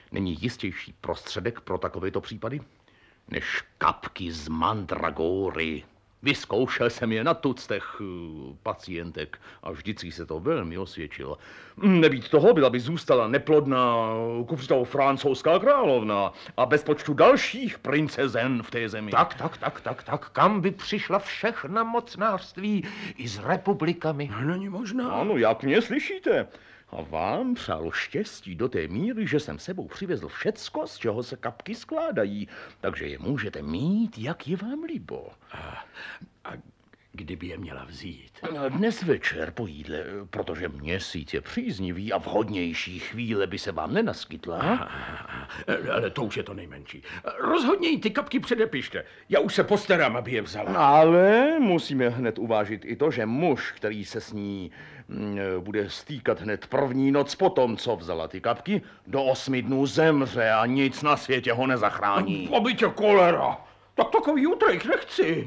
Není jistější prostředek pro takovéto případy než kapky z mandragory. Vyzkoušel jsem je na tuctech pacientek a vždycky se to velmi osvědčilo. Nebýt toho, byla by zůstala neplodná kupříkladu francouzská královna a bez počtu dalších princezen v té zemi. Tak, kam by přišla všechna mocnářství i s republikami? Není možná. Ano, jak mě slyšíte? A vám přál štěstí do té míry, že jsem sebou přivezl všecko, z čeho se kapky skládají. Takže je můžete mít, jak je vám libo. A kdyby je měla vzít? Dnes večer po jídle, protože měsíc je příznivý a vhodnější chvíle by se vám nenaskytla. Ale to už je to nejmenší. Rozhodně jí ty kapky předepište. Já už se postarám, aby je vzala. Ale musíme hned uvážit i to, že muž, který se s ní bude stýkat hned první noc potom, co vzala ty kapky, do 8 dnů zemře a nic na světě ho nezachrání. Aby tě kolera. Tak takový útrejch nechci.